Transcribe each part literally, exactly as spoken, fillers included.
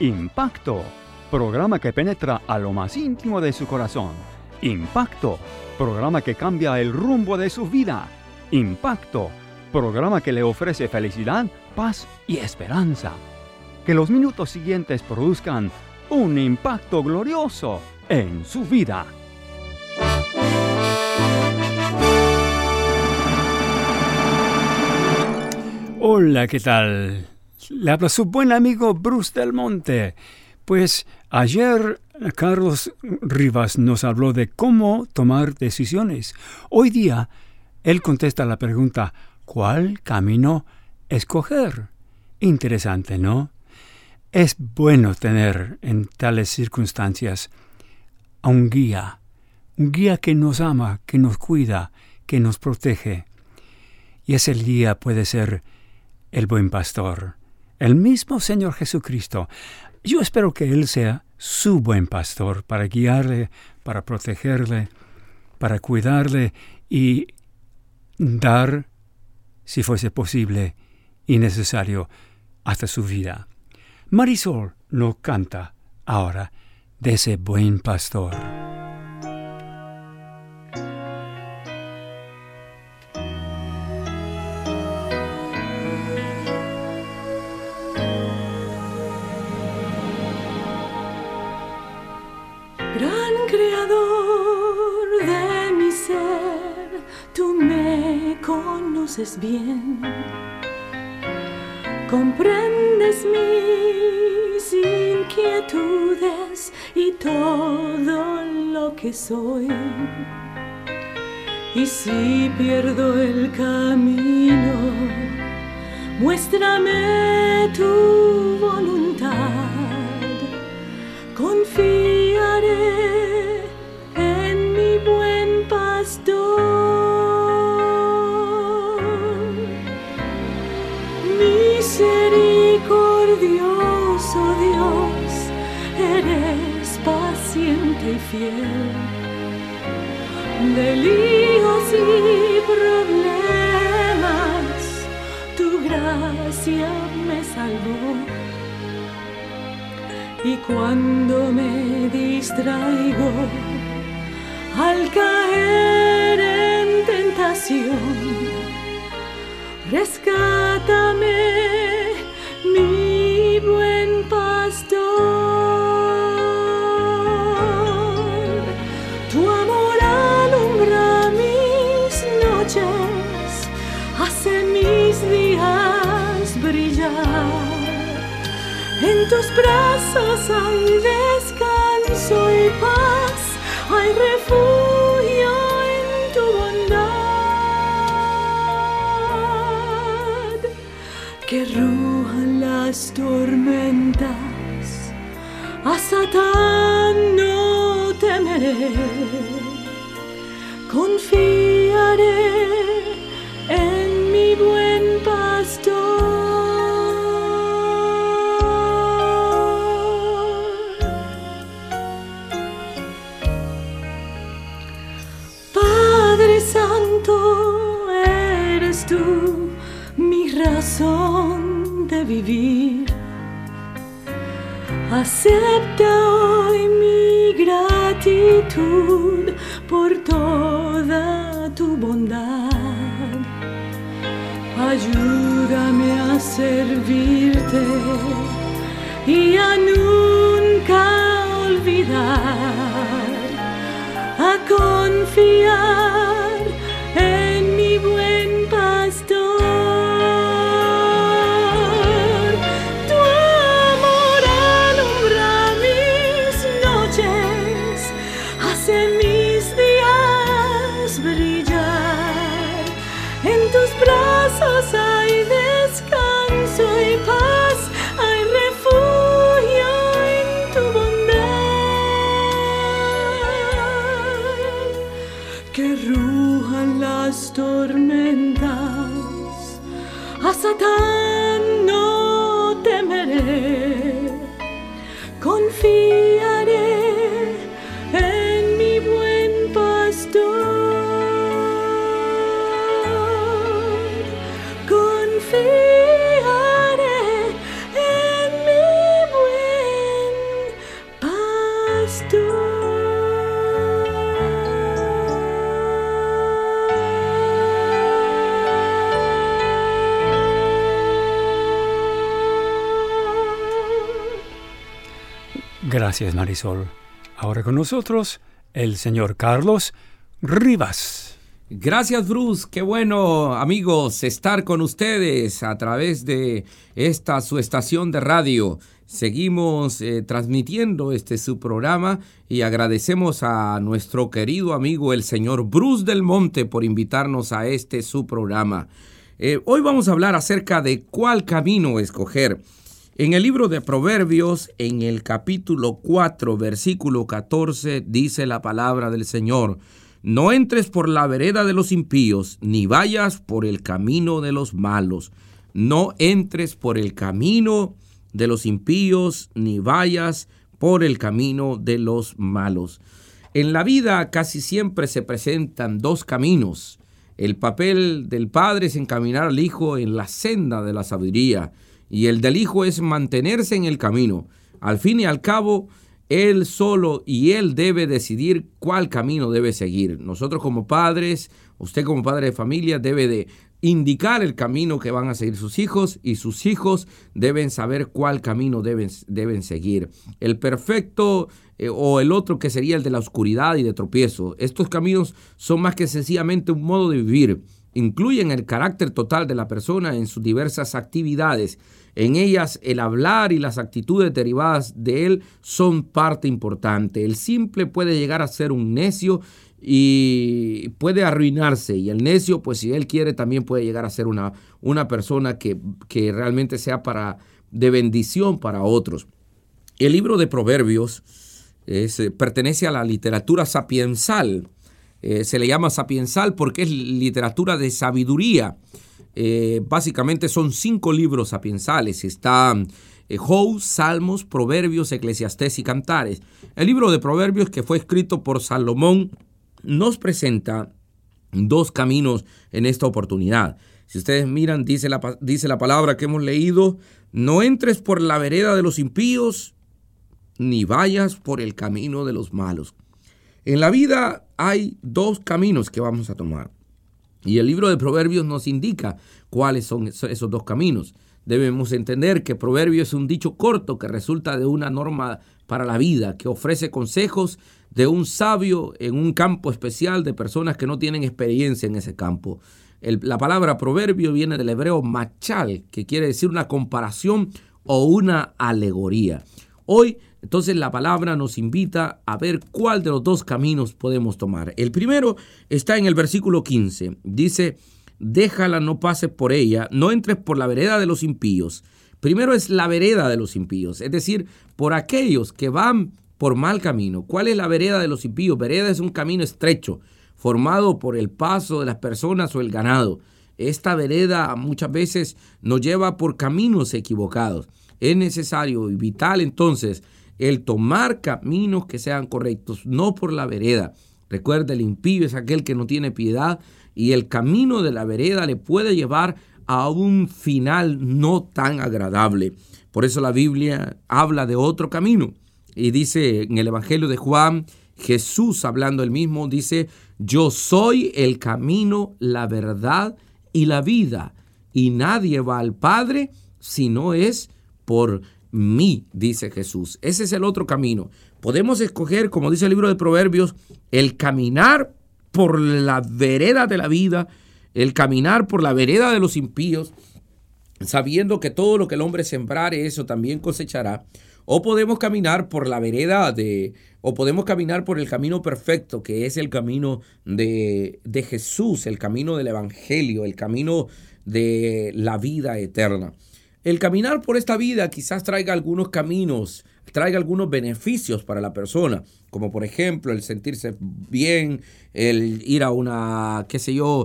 Impacto, programa que penetra a lo más íntimo de su corazón. Impacto, programa que cambia el rumbo de su vida. Impacto, programa que le ofrece felicidad, paz y esperanza. Que los minutos siguientes produzcan un impacto glorioso en su vida. Hola, ¿qué tal? Le habla su buen amigo Bruce Del Monte. Pues ayer Carlos Rivas nos habló de cómo tomar decisiones. Hoy día él contesta la pregunta, ¿cuál camino escoger? Interesante, ¿no? Es bueno tener en tales circunstancias a un guía, un guía que nos ama, que nos cuida, que nos protege. Y ese guía puede ser el buen pastor, el mismo Señor Jesucristo. Yo espero que Él sea su buen pastor para guiarle, para protegerle, para cuidarle y dar, si fuese posible y necesario, hasta su vida. Marisol nos canta ahora de ese buen pastor. Gran creador de mi ser, tú me conoces bien. Comprendes mis inquietudes y todo lo que soy. Y si pierdo el camino, muéstrame tu voluntad. Confiaré en mi buen pastor. Misericordioso Dios, eres paciente y fiel. De líos y problemas, tu gracia me salvó. Y cuando me distraigo, al caer en tentación, rescátame, mi buen pastor. Tu amor alumbra mis noches, hace mis días brillar. En tus brazos hay descanso y paz, hay refugio en tu bondad. Que rujan las tormentas, a Satán no temeré. Confiaré en mi buen pastor. Tú, mi razón de vivir. Acepta hoy mi gratitud por toda tu bondad. Ayúdame a servirte y a nunca olvidar, a confiar en mi buen pastor. Tu amor alumbra mis noches, hace mis días brillar. En tus brazos hay descanso y paz, hay refugio en tu bondad. Que rujan las tormentas, a Satán no temeré. Confiaré en mi buen pastor. Confiaré en mi buen Gracias, Marisol. Ahora con nosotros, el señor Carlos Rivas. Gracias, Bruce. Qué bueno, amigos, estar con ustedes a través de esta su estación de radio. Seguimos eh, transmitiendo este su programa y agradecemos a nuestro querido amigo, el señor Bruce Del Monte, por invitarnos a este su programa. Eh, hoy vamos a hablar acerca de cuál camino escoger. En el libro de Proverbios, en el capítulo cuatro, versículo catorce, dice la palabra del Señor: no entres por la vereda de los impíos, ni vayas por el camino de los malos. No entres por el camino de los impíos, ni vayas por el camino de los malos. En la vida casi siempre se presentan dos caminos. El papel del padre es encaminar al hijo en la senda de la sabiduría, y el del hijo es mantenerse en el camino. Al fin y al cabo, él solo y él debe decidir cuál camino debe seguir. Nosotros como padres, usted como padre de familia debe de indicar el camino que van a seguir sus hijos, y sus hijos deben saber cuál camino deben, deben seguir. El perfecto eh, o el otro que sería el de la oscuridad y de tropiezo. Estos caminos son más que sencillamente un modo de vivir. Incluyen el carácter total de la persona en sus diversas actividades. En ellas, el hablar y las actitudes derivadas de él son parte importante. El simple puede llegar a ser un necio y puede arruinarse. Y el necio, pues si él quiere, también puede llegar a ser una, una persona que, que realmente sea para, de bendición para otros. El libro de Proverbios es, eh, pertenece a la literatura sapiensal. Eh, se le llama sapiensal porque es literatura de sabiduría. Eh, básicamente son cinco libros sapiensales. Está eh, Job, Salmos, Proverbios, Eclesiastés y Cantares. El libro de Proverbios, que fue escrito por Salomón, nos presenta dos caminos en esta oportunidad. Si ustedes miran, dice la, dice la palabra que hemos leído: no entres por la vereda de los impíos, ni vayas por el camino de los malos. En la vida hay dos caminos que vamos a tomar. Y el libro de Proverbios nos indica cuáles son esos dos caminos. Debemos entender que Proverbio es un dicho corto que resulta de una norma para la vida, que ofrece consejos de un sabio en un campo especial de personas que no tienen experiencia en ese campo. El, la palabra proverbio viene del hebreo machal, que quiere decir una comparación o una alegoría. Hoy, entonces, la palabra nos invita a ver cuál de los dos caminos podemos tomar. El primero está en el versículo quince. Dice: déjala, no pases por ella, no entres por la vereda de los impíos. Primero es la vereda de los impíos, es decir, por aquellos que van por mal camino. ¿Cuál es la vereda de los impíos? Vereda es un camino estrecho, formado por el paso de las personas o el ganado. Esta vereda muchas veces nos lleva por caminos equivocados. Es necesario y vital entonces el tomar caminos que sean correctos, no por la vereda. Recuerda, el impío es aquel que no tiene piedad, y el camino de la vereda le puede llevar a un final no tan agradable. Por eso la Biblia habla de otro camino. Y dice en el Evangelio de Juan, Jesús hablando él mismo, dice: yo soy el camino, la verdad y la vida, y nadie va al Padre si no es por mí, dice Jesús. Ese es el otro camino. Podemos escoger, como dice el libro de Proverbios, el caminar por la vereda de la vida, el caminar por la vereda de los impíos, sabiendo que todo lo que el hombre sembrare, eso también cosechará. O podemos caminar por la vereda de, o podemos caminar por el camino perfecto, que es el camino de, de Jesús, el camino del Evangelio, el camino de la vida eterna. El caminar por esta vida quizás traiga algunos caminos, traiga algunos beneficios para la persona, como por ejemplo el sentirse bien, el ir a una, qué sé yo,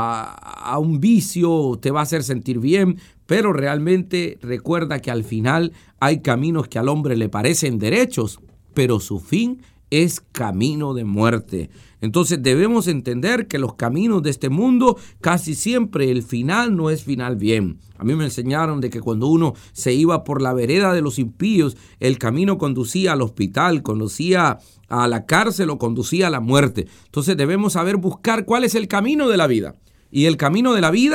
a, a un vicio te va a hacer sentir bien, pero realmente recuerda que al final hay caminos que al hombre le parecen derechos, pero su fin es camino de muerte. Entonces debemos entender que los caminos de este mundo, casi siempre el final no es final bien. A mí me enseñaron de que cuando uno se iba por la vereda de los impíos, el camino conducía al hospital, conducía a la cárcel o conducía a la muerte. Entonces debemos saber buscar cuál es el camino de la vida. Y el camino de la vida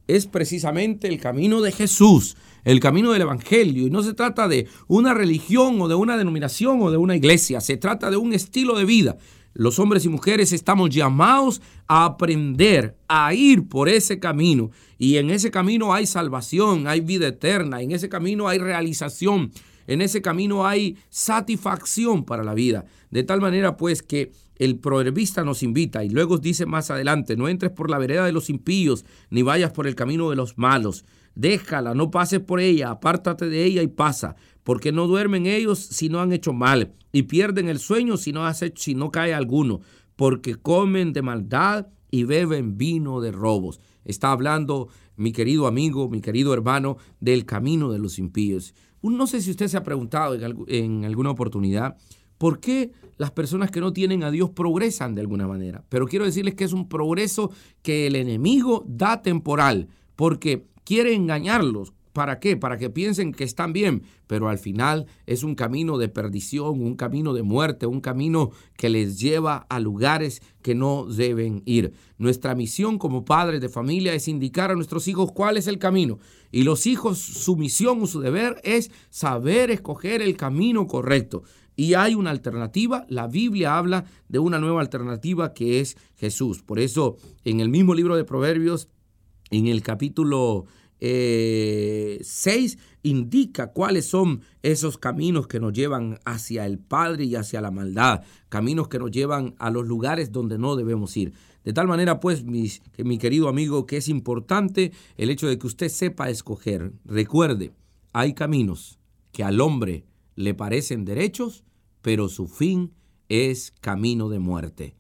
es precisamente el camino de Jesús, el camino del Evangelio. Y no se trata de una religión o de una denominación o de una iglesia, se trata de un estilo de vida. Los hombres y mujeres estamos llamados a aprender a ir por ese camino. Y en ese camino hay salvación, hay vida eterna, en ese camino hay realización, en ese camino hay satisfacción para la vida. De tal manera pues que el proverbista nos invita y luego dice más adelante: no entres por la vereda de los impíos, ni vayas por el camino de los malos. Déjala, no pases por ella, apártate de ella y pasa, porque no duermen ellos si no han hecho mal, y pierden el sueño si no, hace, si no cae alguno, porque comen de maldad y beben vino de robos. Está hablando, mi querido amigo, mi querido hermano, del camino de los impíos. No sé si usted se ha preguntado en, en alguna oportunidad por qué las personas que no tienen a Dios progresan de alguna manera. Pero quiero decirles que es un progreso que el enemigo da temporal, porque quiere engañarlos. ¿Para qué? Para que piensen que están bien, pero al final es un camino de perdición, un camino de muerte, un camino que les lleva a lugares que no deben ir. Nuestra misión como padres de familia es indicar a nuestros hijos cuál es el camino. Y los hijos, su misión o su deber es saber escoger el camino correcto. Y hay una alternativa. La Biblia habla de una nueva alternativa que es Jesús. Por eso, en el mismo libro de Proverbios, en el capítulo Eh, seis, indica cuáles son esos caminos que nos llevan hacia el Padre y hacia la maldad, caminos que nos llevan a los lugares donde no debemos ir. De tal manera, pues, mis, que mi querido amigo, que es importante el hecho de que usted sepa escoger. Recuerde, hay caminos que al hombre le parecen derechos, pero su fin es camino de muerte.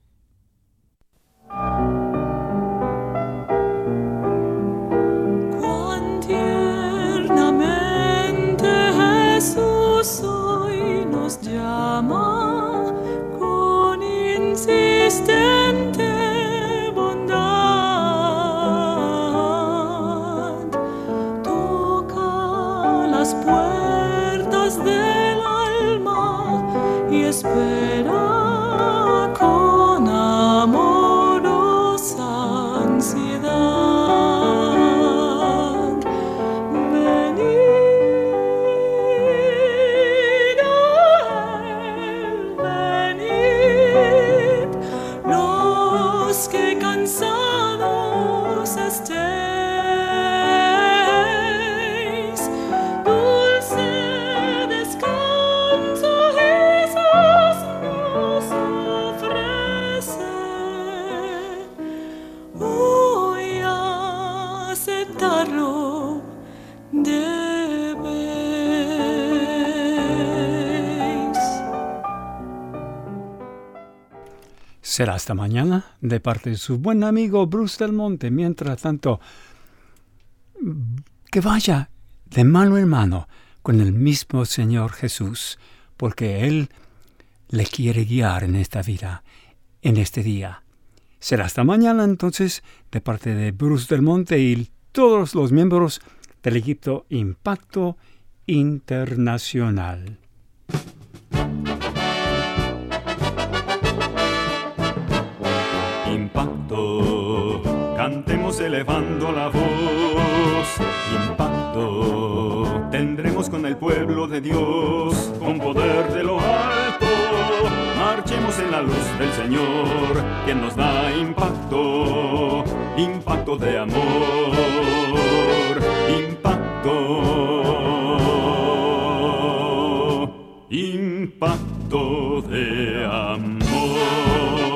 Hoy nos llama con insistente bondad, toca las puertas del alma y espera con amorosa ansiedad. Será hasta mañana de parte de su buen amigo Bruce Del Monte. Mientras tanto, que vaya de mano en mano con el mismo Señor Jesús, porque Él le quiere guiar en esta vida, en este día. Será hasta mañana entonces de parte de Bruce Del Monte y todos los miembros del equipo Impacto Internacional. Impacto, cantemos elevando la voz. Impacto, tendremos con el pueblo de Dios, con poder de lo alto. Marchemos en la luz del Señor, quien nos da impacto, impacto de amor, impacto, impacto de amor.